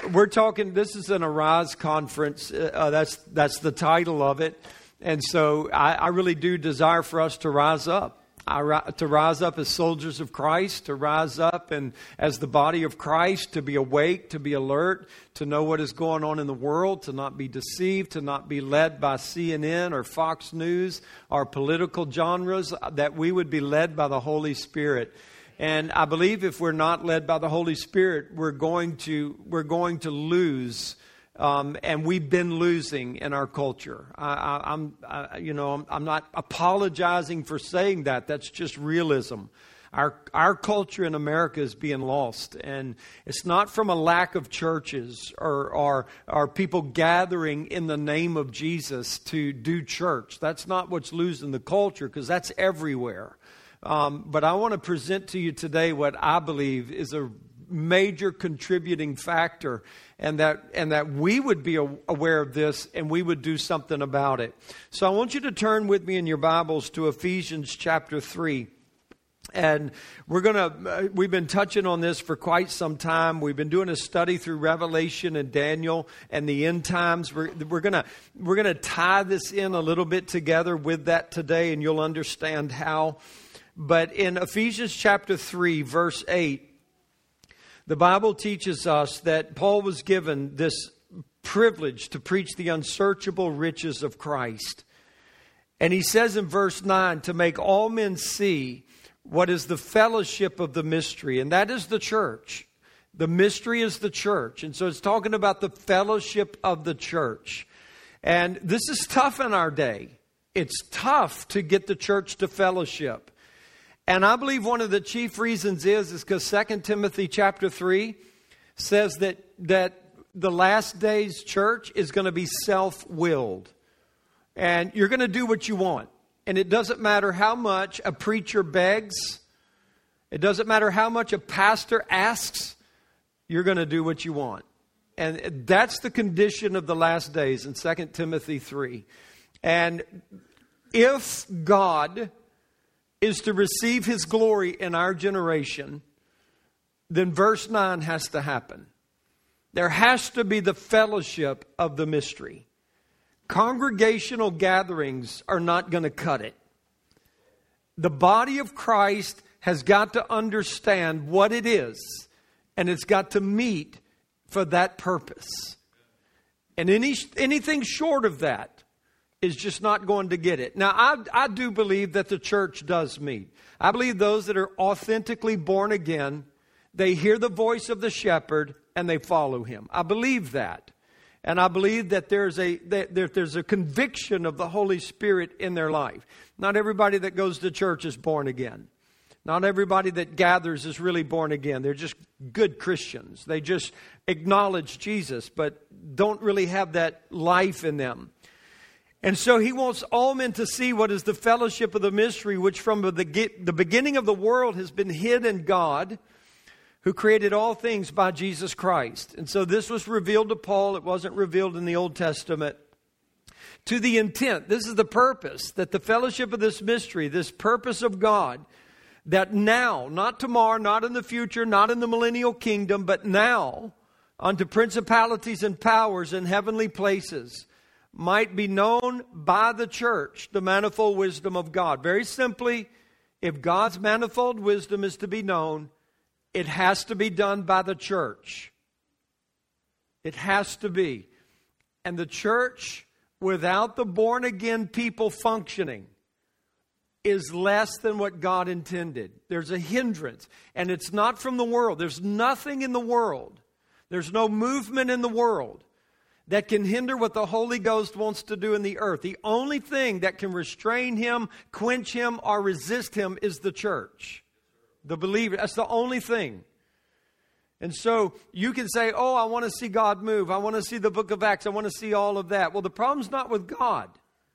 we're talking, this is an Arise conference. That's the title of it. And so I really do desire for us to rise up. To rise up as soldiers of Christ, to rise up and as the body of Christ, to be awake, to be alert, to know what is going on in the world, to not be deceived, to not be led by CNN or Fox News or political genres, that we would be led by the Holy Spirit. And I believe if we're not led by the Holy Spirit, we're going to lose. And we've been losing in our culture. I'm not apologizing for saying that. That's just realism. Our culture in America is being lost, and it's not from a lack of churches or people gathering in the name of Jesus to do church. That's not what's losing the culture, because that's everywhere. But I want to present to you today what I believe is a major contributing factor, and that we would be aware of this and we would do something about it. So I want you to turn with me in your Bibles to Ephesians chapter 3. And we've been touching on this for quite some time. We've been doing a study through Revelation and Daniel and the end times. We're gonna tie this in a little bit together with that today, and you'll understand how. But in Ephesians chapter 3, verse 8, the Bible teaches us that Paul was given this privilege to preach the unsearchable riches of Christ. And he says in verse 9, to make all men see what is the fellowship of the mystery. And that is the church. The mystery is the church. And so it's talking about the fellowship of the church. And this is tough in our day. It's tough to get the church to fellowship. And I believe one of the chief reasons is because 2 Timothy chapter 3 says that the last days church is going to be self-willed. And you're going to do what you want. And it doesn't matter how much a preacher begs. It doesn't matter how much a pastor asks. You're going to do what you want. And that's the condition of the last days in 2 Timothy 3. And if God is to receive His glory in our generation, then verse 9 has to happen. There has to be the fellowship of the mystery. Congregational gatherings are not going to cut it. The body of Christ has got to understand what it is, and it's got to meet for that purpose. And anything short of that is just not going to get it. Now, I do believe that the church does meet. I believe those that are authentically born again, they hear the voice of the shepherd and they follow him. I believe that. And I believe that there's a conviction of the Holy Spirit in their life. Not everybody that goes to church is born again. Not everybody that gathers is really born again. They're just good Christians. They just acknowledge Jesus, but don't really have that life in them. And so He wants all men to see what is the fellowship of the mystery, which from the beginning of the world has been hid in God, who created all things by Jesus Christ. And so this was revealed to Paul. It wasn't revealed in the Old Testament. To the intent, this is the purpose, that the fellowship of this mystery, this purpose of God, that now, not tomorrow, not in the future, not in the millennial kingdom, but now, unto principalities and powers in heavenly places, might be known by the church, the manifold wisdom of God. Very simply, if God's manifold wisdom is to be known, it has to be done by the church. It has to be. And the church, without the born-again people functioning, is less than what God intended. There's a hindrance. And it's not from the world. There's nothing in the world. There's no movement in the world that can hinder what the Holy Ghost wants to do in the earth. The only thing that can restrain Him, quench Him, or resist Him is the church. The believer. That's the only thing. And so you can say, oh, I want to see God move. I want to see the book of Acts. I want to see all of that. Well, the problem's not with God.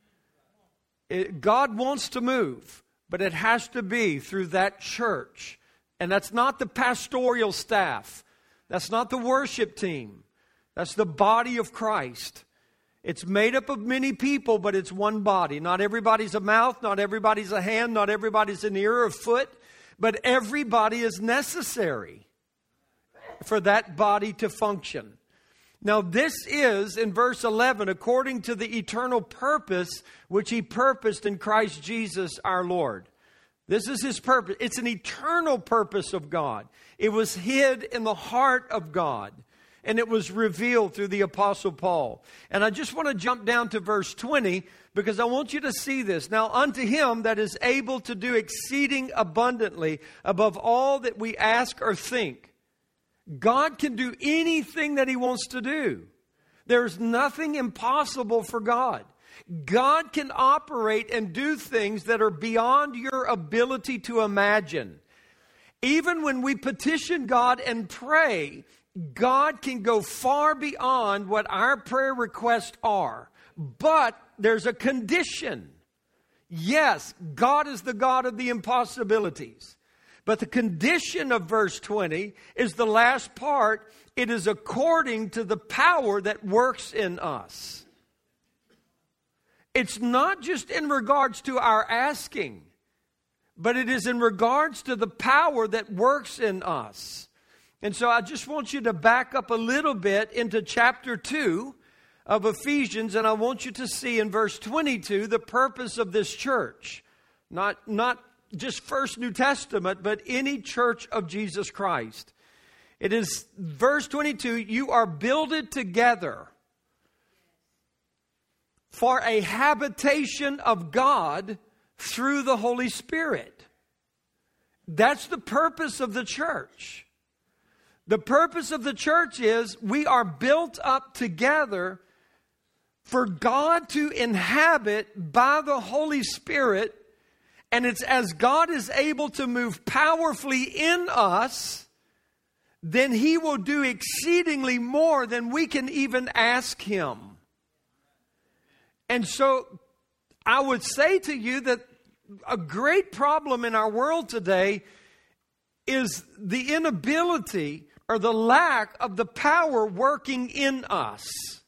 God wants to move, but it has to be through that church. And that's not the pastoral staff. That's not the worship team. That's the body of Christ. It's made up of many people, but it's one body. Not everybody's a mouth, not everybody's a hand, not everybody's an ear or a foot, but everybody is necessary for that body to function. Now this is, in verse 11, according to the eternal purpose which He purposed in Christ Jesus our Lord. This is His purpose. It's an eternal purpose of God. It was hid in the heart of God, and it was revealed through the Apostle Paul. And I just want to jump down to verse 20, because I want you to see this. Now unto Him that is able to do exceeding abundantly above all that we ask or think. God can do anything that He wants to do. There's nothing impossible for God. God can operate and do things that are beyond your ability to imagine. Even when we petition God and pray, God can go far beyond what our prayer requests are. But there's a condition. Yes, God is the God of the impossibilities. But the condition of verse 20 is the last part. It is according to the power that works in us. It's not just in regards to our asking, but it is in regards to the power that works in us. And so I just want you to back up a little bit into chapter 2 of Ephesians, and I want you to see in verse 22 the purpose of this church. Not just First New Testament, but any church of Jesus Christ. It is verse 22, you are builded together for a habitation of God through the Holy Spirit. That's the purpose of the church. The purpose of the church is we are built up together for God to inhabit by the Holy Spirit. And it's as God is able to move powerfully in us, then He will do exceedingly more than we can even ask Him. And so I would say to you that a great problem in our world today is the inability or the lack of the power working in us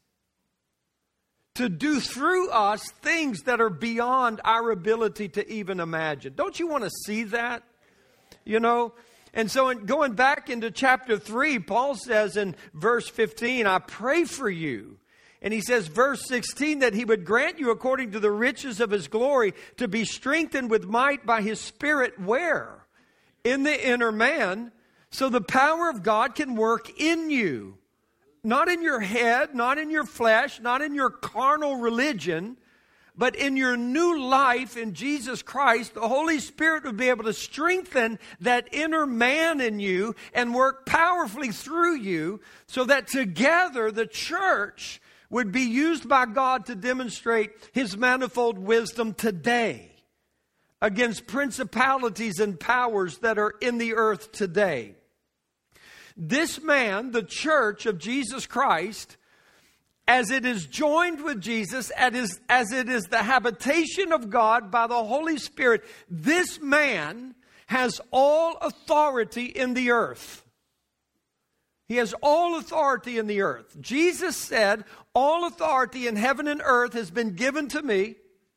to do through us things that are beyond our ability to even imagine. Don't you want to see that? You know? And so going back into chapter 3, Paul says in verse 15, I pray for you. And he says, verse 16, that He would grant you according to the riches of His glory to be strengthened with might by His Spirit. Where? In the inner man. So the power of God can work in you. Not in your head, not in your flesh, not in your carnal religion, but in your new life in Jesus Christ. The Holy Spirit would be able to strengthen that inner man in you and work powerfully through you so that together the church would be used by God to demonstrate His manifold wisdom today against principalities and powers that are in the earth today. This man, the church of Jesus Christ, as it is joined with Jesus, as it is the habitation of God by the Holy Spirit, this man has all authority in the earth. He has all authority in the earth. Jesus said, all authority in heaven and earth has been given to me.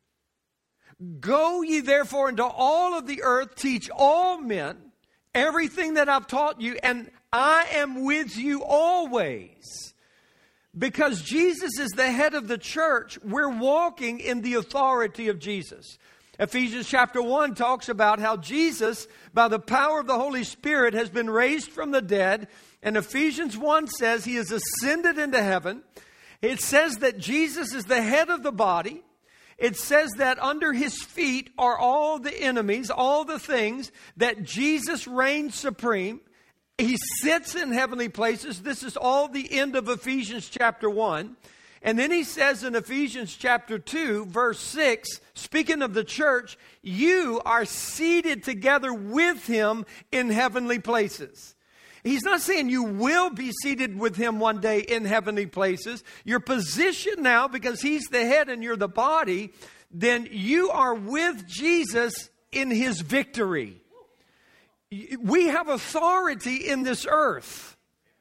Go ye therefore into all of the earth, teach all men everything that I've taught you, and I am with you always. Because Jesus is the head of the church, we're walking in the authority of Jesus. Ephesians chapter 1 talks about how Jesus, by the power of the Holy Spirit, has been raised from the dead. And Ephesians 1 says He has ascended into heaven. It says that Jesus is the head of the body. It says that under His feet are all the enemies, all the things, that Jesus reigns supreme. He sits in heavenly places. This is all the end of Ephesians chapter 1. And then he says in Ephesians chapter 2, verse 6, speaking of the church, you are seated together with Him in heavenly places. He's not saying you will be seated with Him one day in heavenly places. Your position now, because He's the head and you're the body, then you are with Jesus in His victory. We have authority in this earth.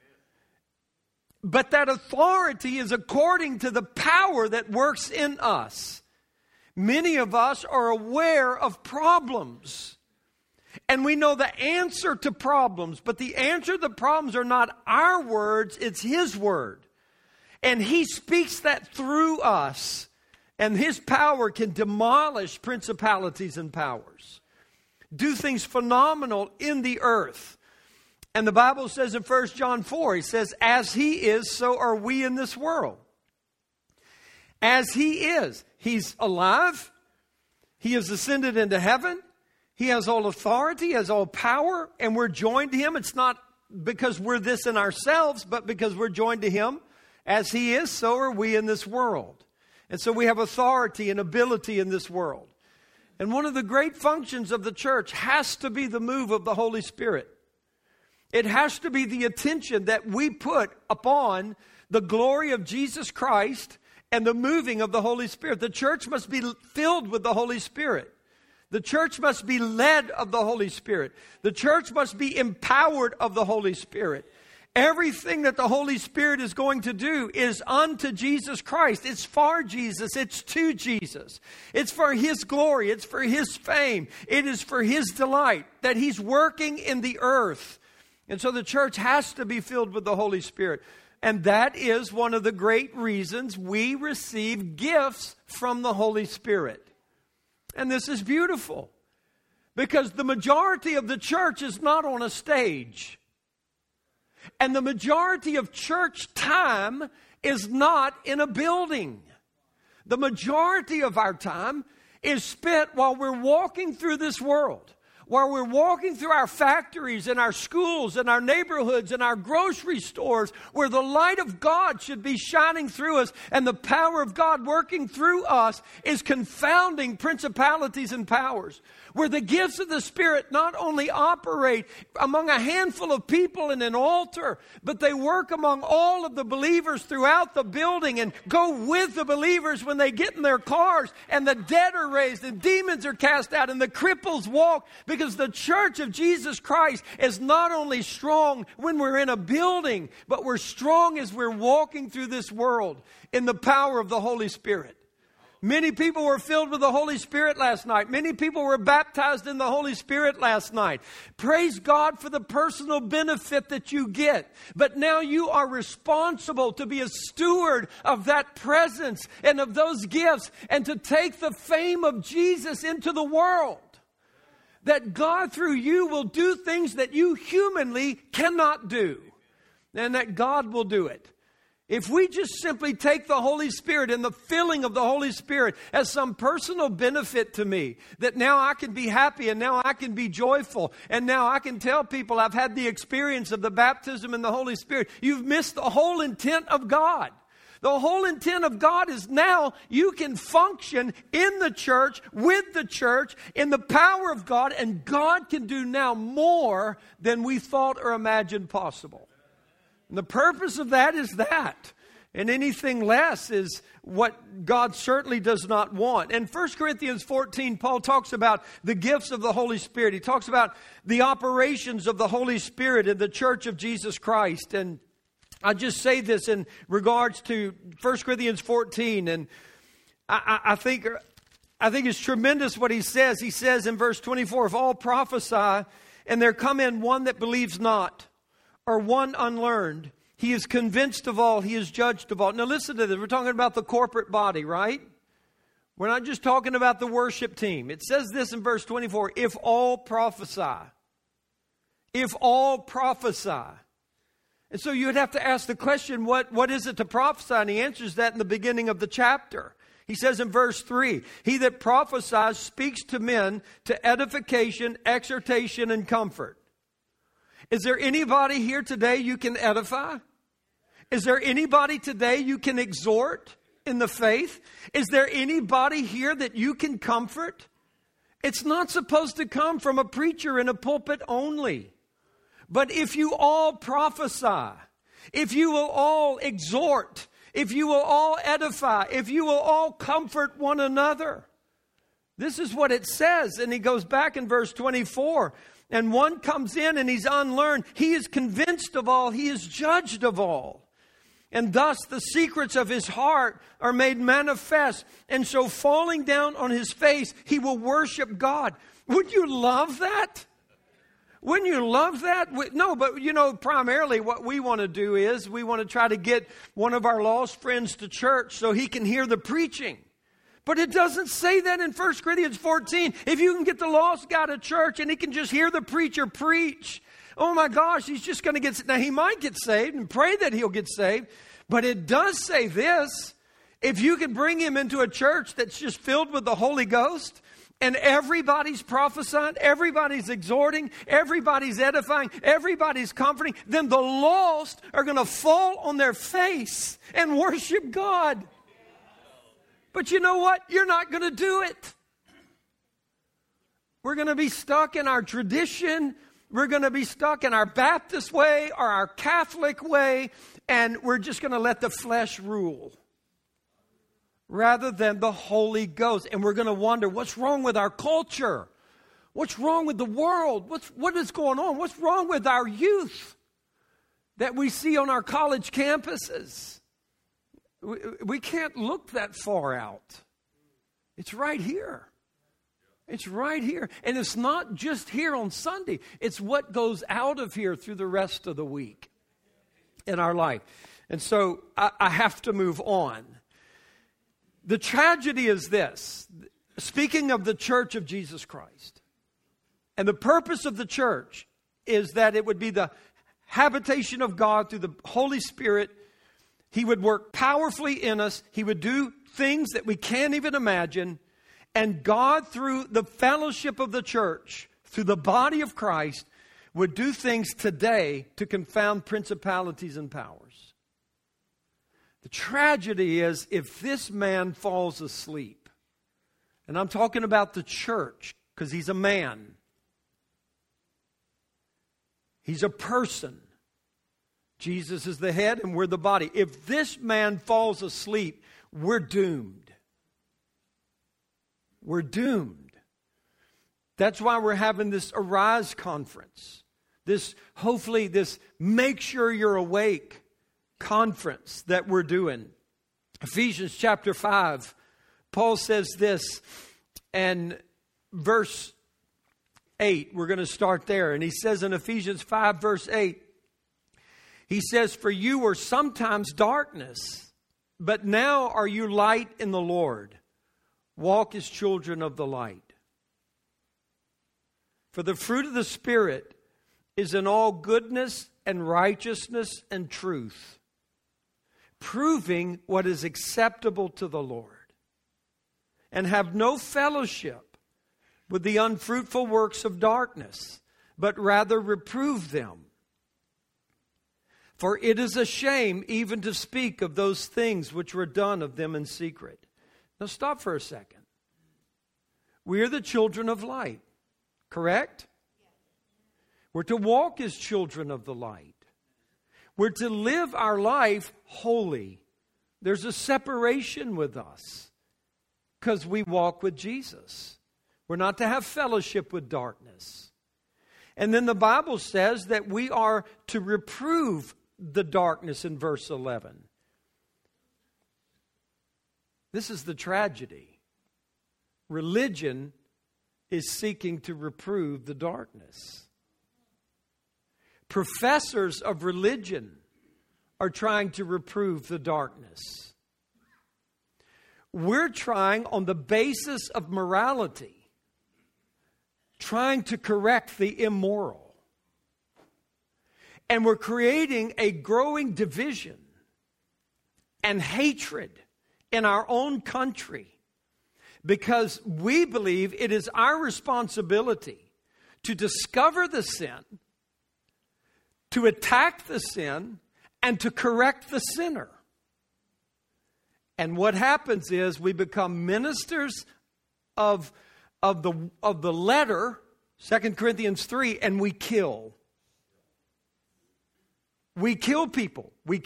But that authority is according to the power that works in us. Many of us are aware of problems. And we know the answer to problems. But the answer to the problems are not our words, it's His word. And He speaks that through us. And His power can demolish principalities and powers. Do things phenomenal in the earth. And the Bible says in 1 John 4, He says, as He is, so are we in this world. As He is. He's alive. He has ascended into heaven. He has all authority, He has all power, and we're joined to Him. It's not because we're this in ourselves, but because we're joined to Him. As He is, so are we in this world. And so we have authority and ability in this world. And one of the great functions of the church has to be the move of the Holy Spirit. It has to be the attention that we put upon the glory of Jesus Christ and the moving of the Holy Spirit. The church must be filled with the Holy Spirit. The church must be led of the Holy Spirit. The church must be empowered of the Holy Spirit. Everything that the Holy Spirit is going to do is unto Jesus Christ. It's for Jesus. It's to Jesus. It's for His glory. It's for His fame. It is for His delight that He's working in the earth. And so the church has to be filled with the Holy Spirit. And that is one of the great reasons we receive gifts from the Holy Spirit. And this is beautiful. Because the majority of the church is not on a stage. And the majority of church time is not in a building. The majority of our time is spent while we're walking through this world. While we're walking through our factories and our schools and our neighborhoods and our grocery stores, where the light of God should be shining through us and the power of God working through us is confounding principalities and powers. Where the gifts of the Spirit not only operate among a handful of people in an altar, but they work among all of the believers throughout the building and go with the believers when they get in their cars, and the dead are raised and demons are cast out and the cripples walk, because the church of Jesus Christ is not only strong when we're in a building, but we're strong as we're walking through this world in the power of the Holy Spirit. Many people were filled with the Holy Spirit last night. Many people were baptized in the Holy Spirit last night. Praise God for the personal benefit that you get. But now you are responsible to be a steward of that presence and of those gifts, and to take the fame of Jesus into the world. That God through you will do things that you humanly cannot do. And that God will do it. If we just simply take the Holy Spirit and the filling of the Holy Spirit as some personal benefit to me, that now I can be happy and now I can be joyful and now I can tell people I've had the experience of the baptism in the Holy Spirit, you've missed the whole intent of God. The whole intent of God is now you can function in the church, with the church, in the power of God, and God can do now more than we thought or imagined possible. And the purpose of that is that. And anything less is what God certainly does not want. In 1 Corinthians 14, Paul talks about the gifts of the Holy Spirit. He talks about the operations of the Holy Spirit in the church of Jesus Christ. And I just say this in regards to 1 Corinthians 14. And I think it's tremendous what he says. He says in verse 24, if all prophesy and there come in one that believes not, or one unlearned, he is convinced of all, he is judged of all. Now listen to this. We're talking about the corporate body, right? We're not just talking about the worship team. It says this in verse 24, if all prophesy. If all prophesy. And so you would have to ask the question, what is it to prophesy? And he answers that in the beginning of the chapter. He says in verse 3, he that prophesies speaks to men to edification, exhortation, and comfort. Is there anybody here today you can edify? Is there anybody today you can exhort in the faith? Is there anybody here that you can comfort? It's not supposed to come from a preacher in a pulpit only. But if you all prophesy, if you will all exhort, if you will all edify, if you will all comfort one another. This is what it says. And he goes back in verse 24. And one comes in and he's unlearned. He is convinced of all. He is judged of all. And thus the secrets of his heart are made manifest. And so falling down on his face, he will worship God. Would you love that? Wouldn't you love that? No, but primarily what we want to do is we want to try to get one of our lost friends to church so he can hear the preaching. But it doesn't say that in 1 Corinthians 14. If you can get the lost guy to church and he can just hear the preacher preach, oh my gosh, he's just going to get saved. Now, he might get saved and pray that he'll get saved. But it does say this. If you can bring him into a church that's just filled with the Holy Ghost, and everybody's prophesying, everybody's exhorting, everybody's edifying, everybody's comforting, then the lost are going to fall on their face and worship God. But you know what? You're not going to do it. We're going to be stuck in our tradition. We're going to be stuck in our Baptist way or our Catholic way, and we're just going to let the flesh rule rather than the Holy Ghost. And we're going to wonder, what's wrong with our culture? What's wrong with the world? What is going on? What's wrong with our youth that we see on our college campuses? We can't look that far out. It's right here. It's right here. And it's not just here on Sunday. It's what goes out of here through the rest of the week in our life. And so I have to move on. The tragedy is this. Speaking of the church of Jesus Christ, and the purpose of the church is that it would be the habitation of God through the Holy Spirit. He would work powerfully in us. He would do things that we can't even imagine. And God, through the fellowship of the church, through the body of Christ, would do things today to confound principalities and powers. The tragedy is if this man falls asleep, and I'm talking about the church because he's a man. He's a person. Jesus is the head and we're the body. If this man falls asleep, we're doomed. We're doomed. That's why we're having this Arise conference. Hopefully this Make Sure You're Awake conference that we're doing. Ephesians chapter 5, Paul says this, and verse 8, we're going to start there. And he says in Ephesians 5 verse 8, he says, "For you were sometimes darkness, but now are you light in the Lord. Walk as children of the light. For the fruit of the Spirit is in all goodness and righteousness and truth, proving what is acceptable to the Lord. And have no fellowship with the unfruitful works of darkness, but rather reprove them. For it is a shame even to speak of those things which were done of them in secret." Now stop for a second. We are the children of light, correct? We're to walk as children of the light. We're to live our life holy. There's a separation with us because we walk with Jesus. We're not to have fellowship with darkness. And then the Bible says that we are to reprove the darkness in verse 11. This is the tragedy. Religion is seeking to reprove the darkness. Professors of religion are trying to reprove the darkness. We're trying, on the basis of morality, trying to correct the immoral. And we're creating a growing division and hatred in our own country because we believe it is our responsibility to discover the sin, to attack the sin, and to correct the sinner. And what happens is we become ministers of the letter, 2 Corinthians 3, and we kill. We kill people. We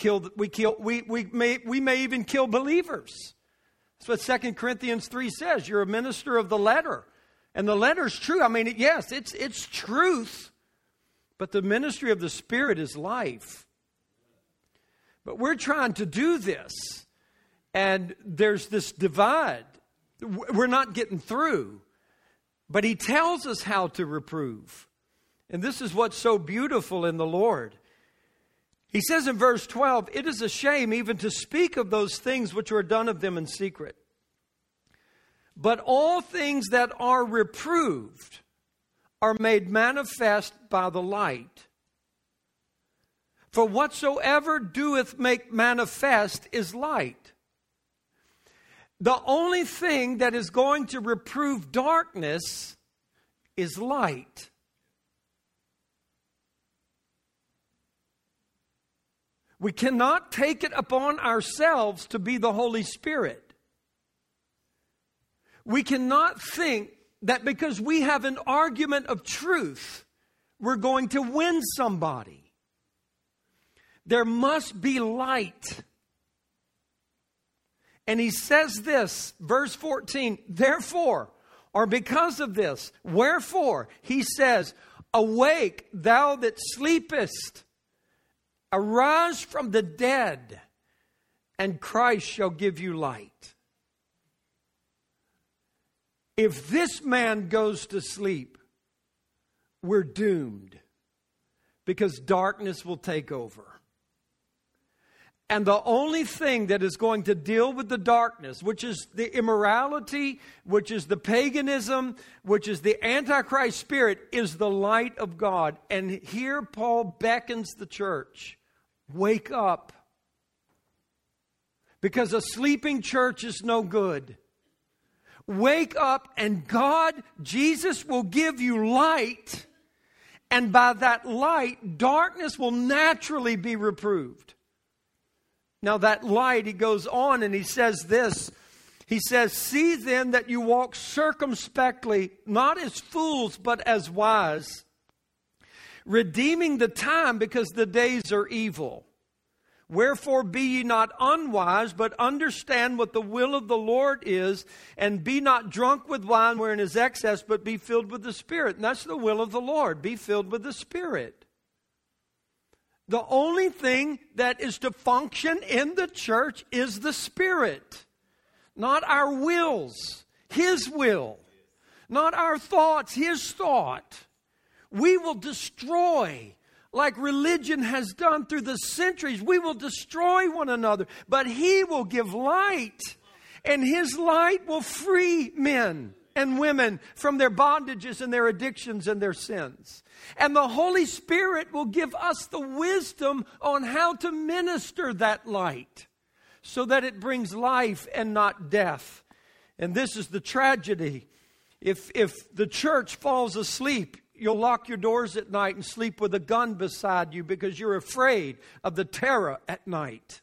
may even kill believers. That's what 2 Corinthians 3 says. You're a minister of the letter. And the letter's true. I mean, yes, it's truth. But the ministry of the Spirit is life. But we're trying to do this. And there's this divide. We're not getting through. But he tells us how to reprove. And this is what's so beautiful in the Lord. He says in verse 12, it is a shame even to speak of those things which were done of them in secret. But all things that are reproved are made manifest by the light. For whatsoever doeth make manifest is light. The only thing that is going to reprove darkness is light. We cannot take it upon ourselves to be the Holy Spirit. We cannot think that because we have an argument of truth, we're going to win somebody. There must be light. And he says this, verse 14, therefore, or because of this, wherefore, he says, awake, thou that sleepest, arise from the dead, and Christ shall give you light. If this man goes to sleep, we're doomed, because darkness will take over. And the only thing that is going to deal with the darkness, which is the immorality, which is the paganism, which is the Antichrist spirit, is the light of God. And here Paul beckons the church, wake up. Because a sleeping church is no good. Wake up, and God, Jesus, will give you light. And by that light, darkness will naturally be reproved. Now that light, he goes on and he says this. He says, see then that you walk circumspectly, not as fools, but as wise, redeeming the time because the days are evil. Wherefore be ye not unwise, but understand what the will of the Lord is, and be not drunk with wine wherein is excess, but be filled with the Spirit. And that's the will of the Lord. Be filled with the Spirit. The only thing that is to function in the church is the Spirit. Not our wills, His will. Not our thoughts, His thought. We will destroy, like religion has done through the centuries. We will destroy one another. But He will give light. And His light will free men and women from their bondages and their addictions and their sins. And the Holy Spirit will give us the wisdom on how to minister that light so that it brings life and not death. And this is the tragedy. If the church falls asleep, you'll lock your doors at night and sleep with a gun beside you because you're afraid of the terror at night.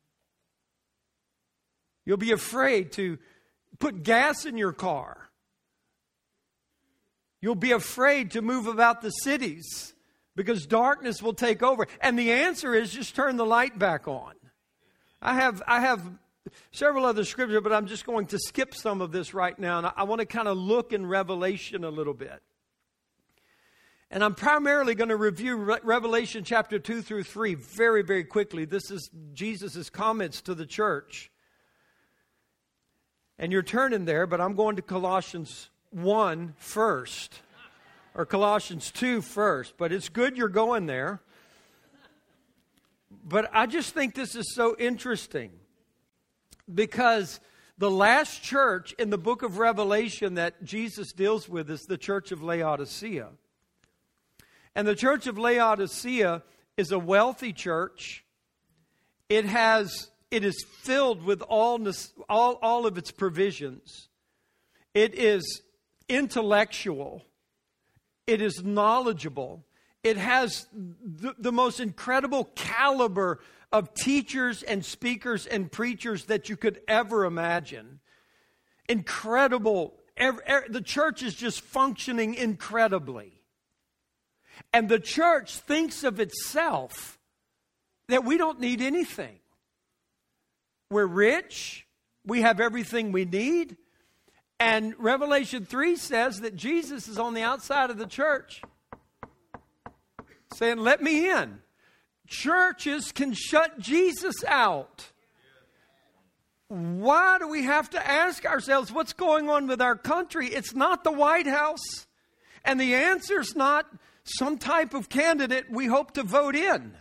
You'll be afraid to put gas in your car. You'll be afraid to move about the cities because darkness will take over. And the answer is just turn the light back on. I have several other scriptures, but I'm just going to skip some of this right now. And I want to kind of look in Revelation a little bit. And I'm primarily going to review Revelation chapter 2 through 3 very, very quickly. This is Jesus' comments to the church. And you're turning there, but I'm going to Colossians 1 first, or Colossians 2 first, but it's good you're going there. But I just think this is so interesting because the last church in the book of Revelation that Jesus deals with is the church of Laodicea. And the church of Laodicea is a wealthy church. It is filled with all of its provisions. It is intellectual. It is knowledgeable. It has the most incredible caliber of teachers and speakers and preachers that you could ever imagine. Incredible. The church is just functioning incredibly. And the church thinks of itself that we don't need anything. We're rich. We have everything we need. And Revelation 3 says that Jesus is on the outside of the church saying, let me in. Churches can shut Jesus out. Why do we have to ask ourselves what's going on with our country? It's not the White House. And the answer's not some type of candidate we hope to vote in.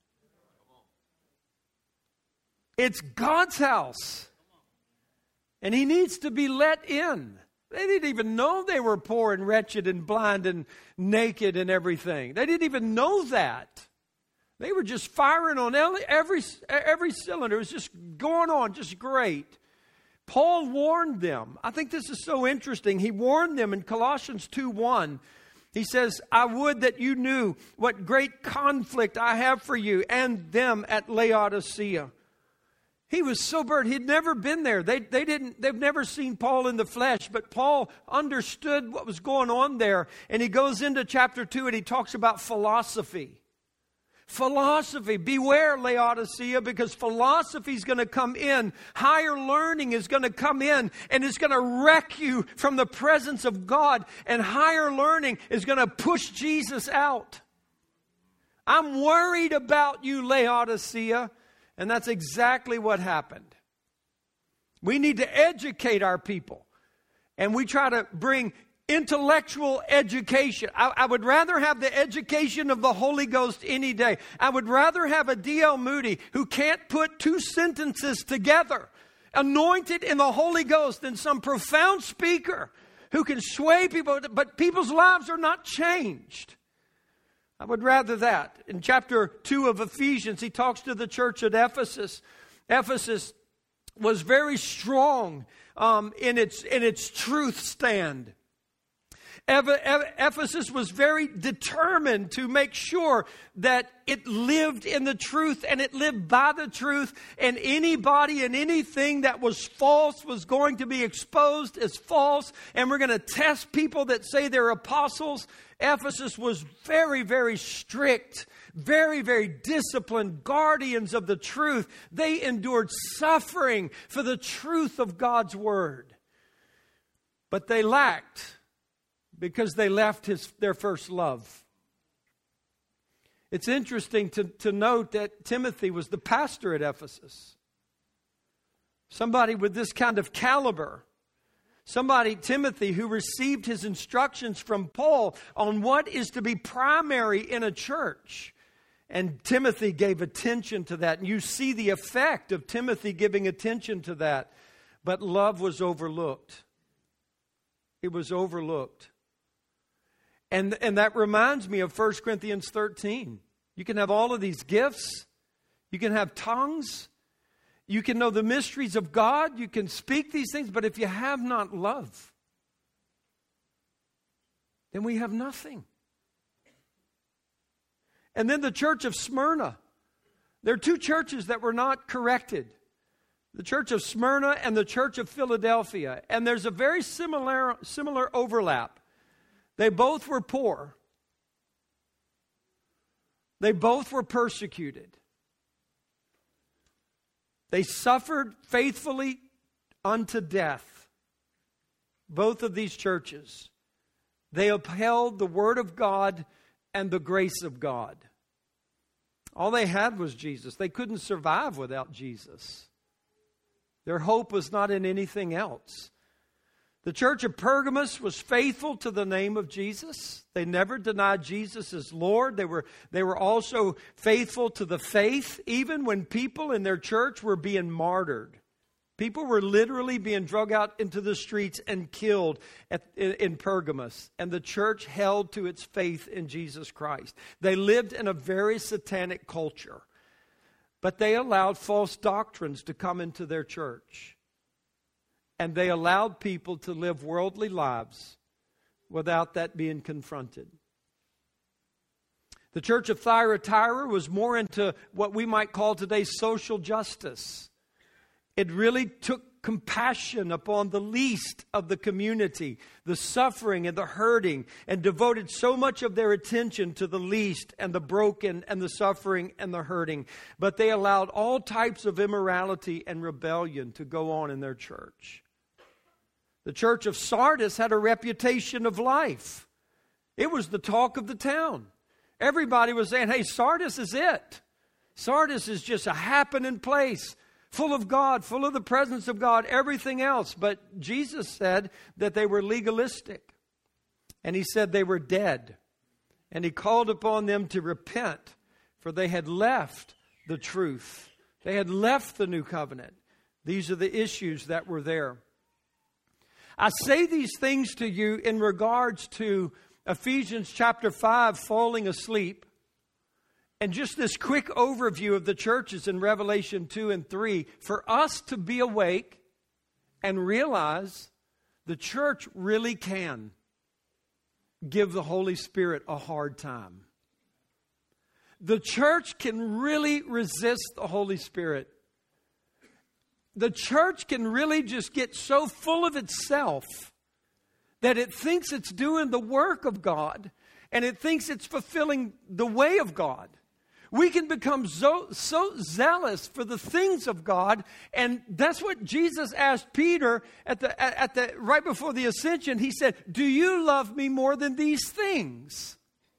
It's God's house. And He needs to be let in. They didn't even know they were poor and wretched and blind and naked and everything. They didn't even know that. They were just firing on every cylinder. It was just going on, just great. Paul warned them. I think this is so interesting. He warned them in Colossians 2:1. He says, I would that you knew what great conflict I have for you and them at Laodicea. He was so burdened. He'd never been there. They've never seen Paul in the flesh, but Paul understood what was going on there. And he goes into chapter 2 and he talks about philosophy. Philosophy. Beware, Laodicea, because philosophy is going to come in. Higher learning is going to come in and it's going to wreck you from the presence of God. And higher learning is going to push Jesus out. I'm worried about you, Laodicea. And that's exactly what happened. We need to educate our people. And we try to bring intellectual education. I would rather have the education of the Holy Ghost any day. I would rather have a D.L. Moody who can't put two sentences together, anointed in the Holy Ghost, than some profound speaker who can sway people, but people's lives are not changed. I would rather that. In chapter 2 of Ephesians, he talks to the church at Ephesus. Ephesus was very strong in its truth stand. Ephesus was very determined to make sure that it lived in the truth and it lived by the truth, and anybody and anything that was false was going to be exposed as false, and we're going to test people that say they're apostles. Ephesus was very, very strict, very, very disciplined guardians of the truth. They endured suffering for the truth of God's word. But they lacked because they left their first love. It's interesting to note that Timothy was the pastor at Ephesus. Somebody with this kind of caliber. Somebody, Timothy, who received his instructions from Paul on what is to be primary in a church. And Timothy gave attention to that. And you see the effect of Timothy giving attention to that. But love was overlooked. It was overlooked. And that reminds me of 1 Corinthians 13. You can have all of these gifts. You can have tongues. You can know the mysteries of God. You can speak these things. But if you have not love, then we have nothing. And then the church of Smyrna. There are two churches that were not corrected. The church of Smyrna and the church of Philadelphia. And there's a very similar overlap. They both were poor. They both were persecuted. They suffered faithfully unto death. Both of these churches. They upheld the Word of God and the grace of God. All they had was Jesus. They couldn't survive without Jesus. Their hope was not in anything else. The church of Pergamos was faithful to the name of Jesus. They never denied Jesus as Lord. They were also faithful to the faith, even when people in their church were being martyred. People were literally being drug out into the streets and killed in Pergamos. And the church held to its faith in Jesus Christ. They lived in a very satanic culture. But they allowed false doctrines to come into their church. And they allowed people to live worldly lives without that being confronted. The church of Thyatira was more into what we might call today social justice. It really took compassion upon the least of the community, the suffering and the hurting, and devoted so much of their attention to the least and the broken and the suffering and the hurting. But they allowed all types of immorality and rebellion to go on in their church. The church of Sardis had a reputation of life. It was the talk of the town. Everybody was saying, hey, Sardis is it. Sardis is just a happening place, full of God, full of the presence of God, everything else. But Jesus said that they were legalistic. And He said they were dead. And he called upon them to repent, for they had left the truth. They had left the new covenant. These are the issues that were there. I say these things to you in regards to Ephesians chapter 5, falling asleep, and just this quick overview of the churches in Revelation 2 and 3, for us to be awake and realize the church really can give the Holy Spirit a hard time. The church can really resist the Holy Spirit. The church can really just get so full of itself that it thinks it's doing the work of God and it thinks it's fulfilling the way of God. We can become so zealous for the things of God, and that's what Jesus asked Peter at the right before the ascension. He said, "Do you love me more than these things?"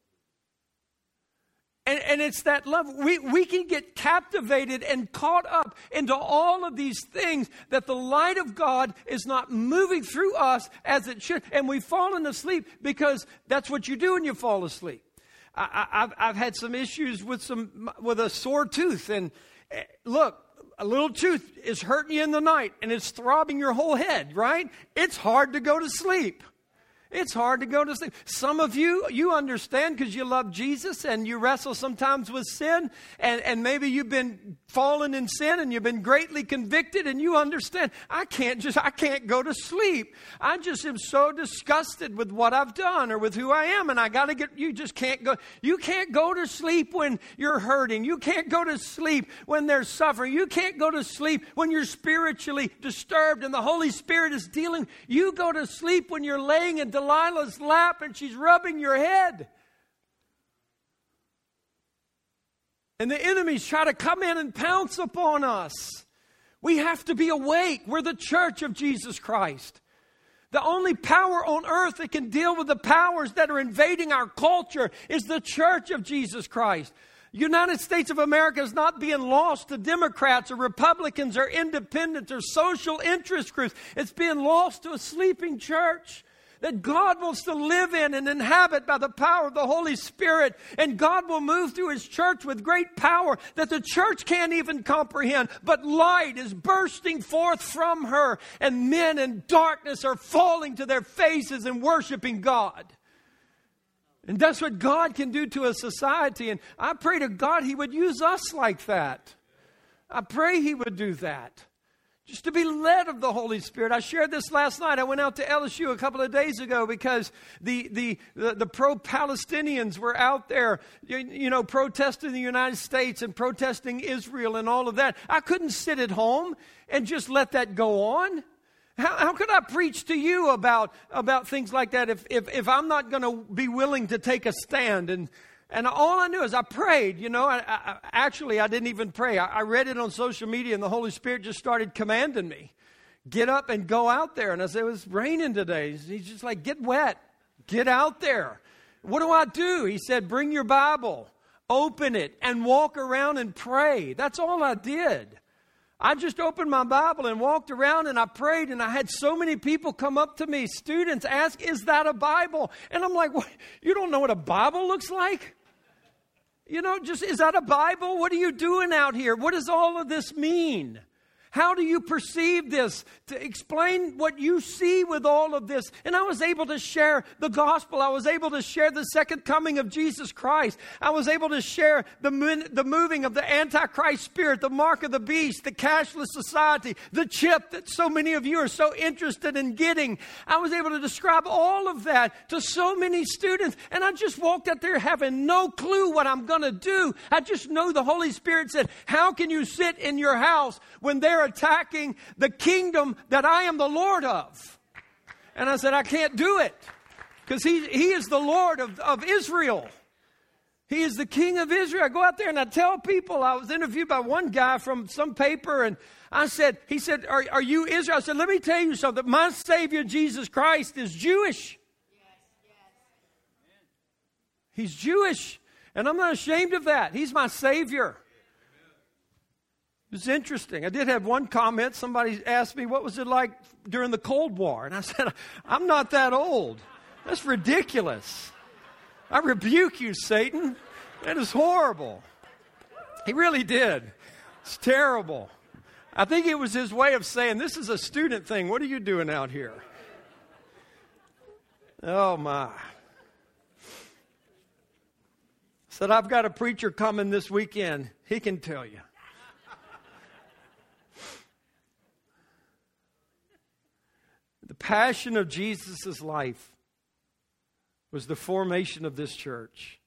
And it's that love. We can get captivated and caught up into all of these things that the light of God is not moving through us as it should. And we've fallen asleep because that's what you do when you fall asleep. I've had some issues with a sore tooth. And look, a little tooth is hurting you in the night and it's throbbing your whole head, right? It's hard to go to sleep. It's hard to go to sleep. Some of you understand because you love Jesus and you wrestle sometimes with sin. And maybe you've been fallen in sin and you've been greatly convicted and you understand, I can't go to sleep. I just am so disgusted with what I've done or with who I am. And you just can't go. You can't go to sleep when you're hurting. You can't go to sleep when there's suffering. You can't go to sleep when you're spiritually disturbed and the Holy Spirit is dealing. You go to sleep when you're laying in Delilah's lap and she's rubbing your head. And the enemies try to come in and pounce upon us. We have to be awake. We're the church of Jesus Christ. The only power on earth that can deal with the powers that are invading our culture is the church of Jesus Christ. United States of America is not being lost to Democrats or Republicans or independents or social interest groups. It's being lost to a sleeping church that God wants to live in and inhabit by the power of the Holy Spirit. And God will move through His church with great power that the church can't even comprehend. But light is bursting forth from her, and men in darkness are falling to their faces and worshiping God. And that's what God can do to a society. And I pray to God He would use us like that. I pray He would do that. Just to be led of the Holy Spirit. I shared this last night. I went out to LSU a couple of days ago because the pro-Palestinians were out there, protesting the United States and protesting Israel and all of that. I couldn't sit at home and just let that go on. How could I preach to you about things like that if I'm not going to be willing to take a stand? And all I knew is I prayed, I didn't even pray. I read it on social media and the Holy Spirit just started commanding me. Get up and go out there. And I said, it was raining today. He's just like, get wet. Get out there. What do I do? He said, bring your Bible, open it, and walk around and pray. That's all I did. I just opened my Bible and walked around and I prayed, and I had so many people come up to me, students ask, is that a Bible? And I'm like, what? You don't know what a Bible looks like? Is that a Bible? What are you doing out here? What does all of this mean? How do you perceive this? To explain what you see with all of this. And I was able to share the gospel. I was able to share the second coming of Jesus Christ. I was able to share the moving of the Antichrist spirit, the mark of the beast, the cashless society, the chip that so many of you are so interested in getting. I was able to describe all of that to so many students. And I just walked out there having no clue what I'm going to do. I just know the Holy Spirit said, how can you sit in your house when they're attacking the kingdom that I am the Lord of? And I said, I can't do it because he is the Lord of Israel. He is the King of Israel. I go out there and I tell people, I was interviewed by one guy from some paper, and he said, are you Israel? I said, let me tell you something. My Savior, Jesus Christ, is Jewish. Yes. He's Jewish, and I'm not ashamed of that. He's my Savior. It's interesting. I did have one comment. Somebody asked me, what was it like during the Cold War? And I said, I'm not that old. That's ridiculous. I rebuke you, Satan. That is horrible. He really did. It's terrible. I think it was his way of saying, this is a student thing. What are you doing out here? Oh, my. Said, I've got a preacher coming this weekend. He can tell you. The passion of Jesus' life was the formation of this church.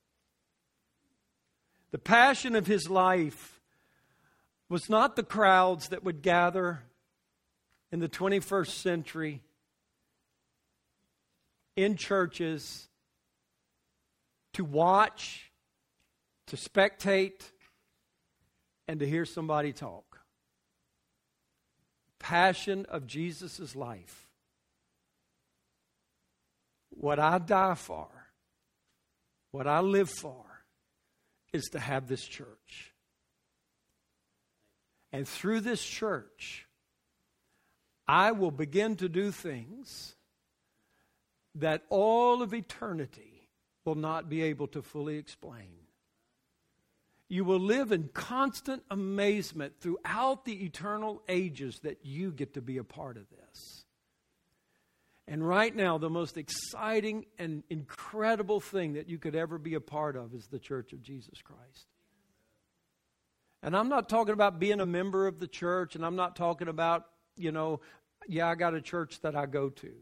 The passion of his life was not the crowds that would gather in the 21st century in churches to watch, to spectate, and to hear somebody talk. Passion of Jesus' life. What I die for, what I live for, is to have this church. And through this church, I will begin to do things that all of eternity will not be able to fully explain. You will live in constant amazement throughout the eternal ages that you get to be a part of this. And right now, the most exciting and incredible thing that you could ever be a part of is the Church of Jesus Christ. And I'm not talking about being a member of the church, and I'm not talking about, I got a church that I go to.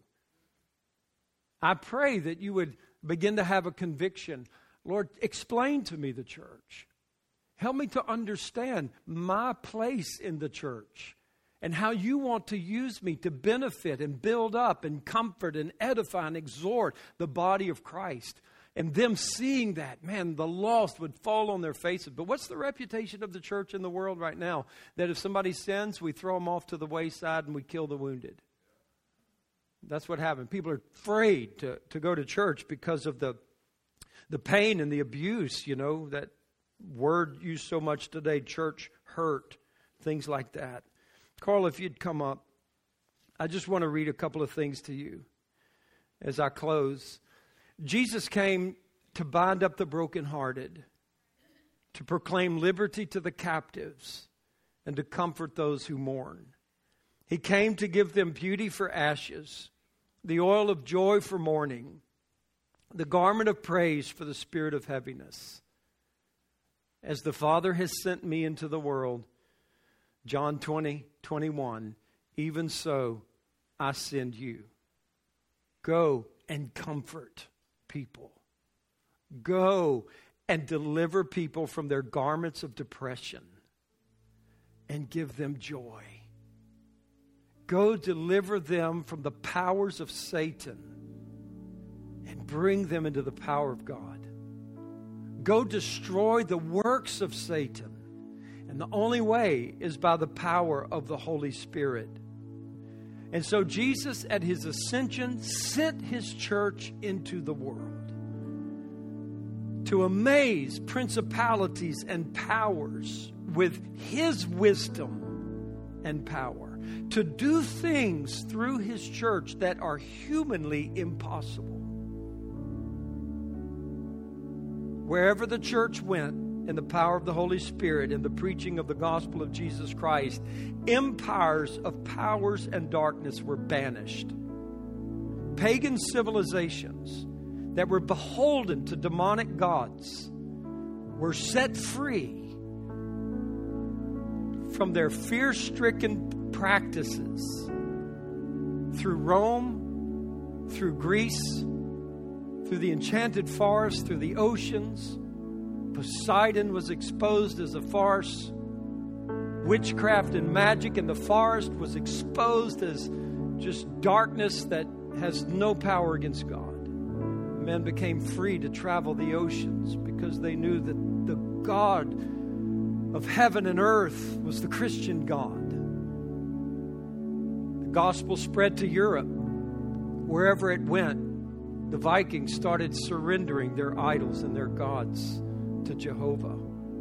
I pray that you would begin to have a conviction. Lord, explain to me the church. Help me to understand my place in the church and how you want to use me to benefit and build up and comfort and edify and exhort the body of Christ. And them seeing that, man, the lost would fall on their faces. But what's the reputation of the church in the world right now? That if somebody sins, we throw them off to the wayside and we kill the wounded. That's what happened. People are afraid to go to church because of the pain and the abuse, that word used so much today, church hurt, things like that. Carl, if you'd come up, I just want to read a couple of things to you as I close. Jesus came to bind up the brokenhearted, to proclaim liberty to the captives, and to comfort those who mourn. He came to give them beauty for ashes, the oil of joy for mourning, the garment of praise for the spirit of heaviness. As the Father has sent me into the world, John 20:21, even so I send you. Go and comfort people. Go and deliver people from their garments of depression and give them joy. Go deliver them from the powers of Satan and bring them into the power of God. Go destroy the works of Satan. And the only way is by the power of the Holy Spirit. And so Jesus, at his ascension, sent his church into the world to amaze principalities and powers with his wisdom and power, to do things through his church that are humanly impossible. Wherever the church went, in the power of the Holy Spirit and the preaching of the gospel of Jesus Christ, empires of powers and darkness were banished. Pagan civilizations that were beholden to demonic gods were set free from their fear-stricken practices through Rome, through Greece, through the enchanted forest, through the oceans. Poseidon was exposed as a farce. Witchcraft and magic in the forest was exposed as just darkness that has no power against God. Men became free to travel the oceans because they knew that the God of heaven and earth was the Christian God. The gospel spread to Europe. Wherever it went, the Vikings started surrendering their idols and their gods to Jehovah.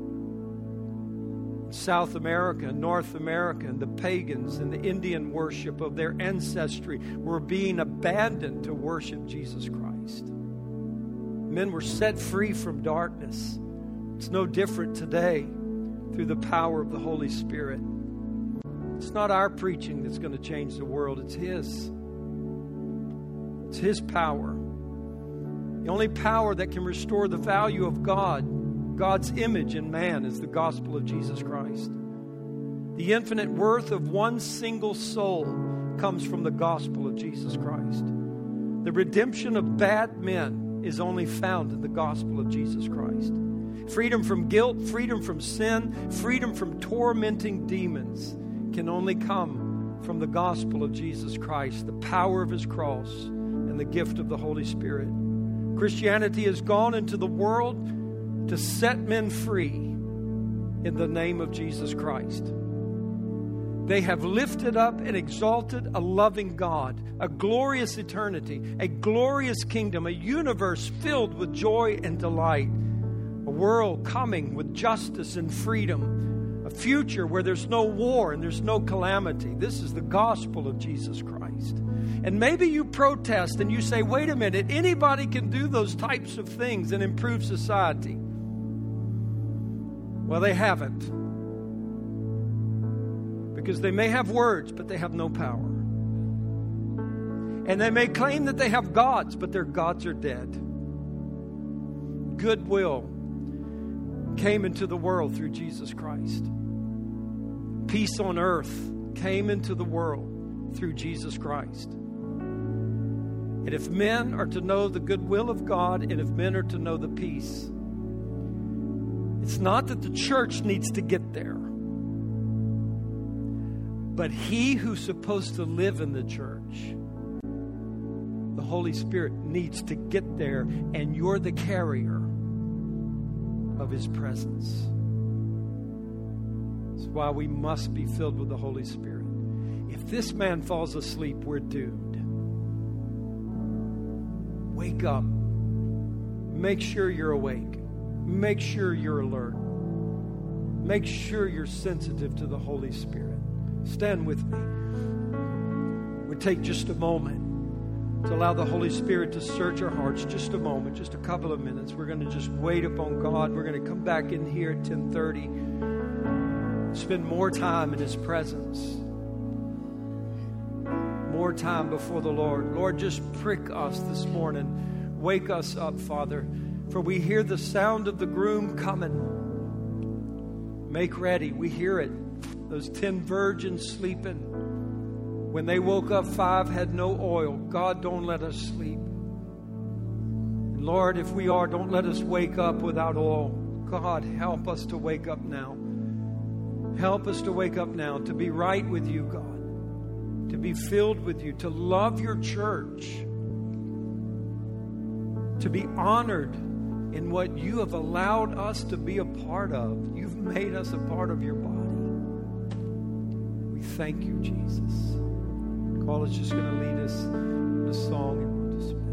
South America and North America and the pagans and the Indian worship of their ancestry were being abandoned to worship Jesus Christ. Men were set free from darkness. It's no different today through the power of the Holy Spirit. It's not our preaching that's going to change the world. It's His. It's His power. The only power that can restore the value of God, God's image in man, is the gospel of Jesus Christ. The infinite worth of one single soul comes from the gospel of Jesus Christ. The redemption of bad men is only found in the gospel of Jesus Christ. Freedom from guilt, freedom from sin, freedom from tormenting demons can only come from the gospel of Jesus Christ, the power of His cross, and the gift of the Holy Spirit. Christianity has gone into the world to set men free in the name of Jesus Christ. They have lifted up and exalted a loving God, a glorious eternity, a glorious kingdom, a universe filled with joy and delight, a world coming with justice and freedom, a future where there's no war and there's no calamity. This is the gospel of Jesus Christ. And maybe you protest and you say, wait a minute, anybody can do those types of things and improve society. Well, they haven't. Because they may have words, but they have no power. And they may claim that they have gods, but their gods are dead. Goodwill came into the world through Jesus Christ. Peace on earth came into the world through Jesus Christ. And if men are to know the goodwill of God, and if men are to know the peace, it's not that the church needs to get there. But He who's supposed to live in the church, the Holy Spirit, needs to get there, and you're the carrier of His presence. That's why we must be filled with the Holy Spirit. If this man falls asleep, we're doomed. Wake up. Make sure you're awake. Make sure you're alert. Make sure you're sensitive to the Holy Spirit. Stand with me. We take just a moment to allow the Holy Spirit to search our hearts. Just a moment, just a couple of minutes. We're going to just wait upon God. We're going to come back in here at 10:30. Spend more time in His presence. More time before the Lord. Lord, just prick us this morning. Wake us up, Father. For we hear the sound of the groom coming. Make ready. We hear it. Those 10 virgins sleeping. When they woke up, 5 had no oil. God, don't let us sleep. And Lord, if we are, don't let us wake up without oil. God, help us to wake up now. Help us to wake up now, to be right with you, God. To be filled with you, to love your church. To be honored in what you have allowed us to be a part of. You've made us a part of your body. Thank you, Jesus. Carl is just going to lead us in a song and we'll dismiss.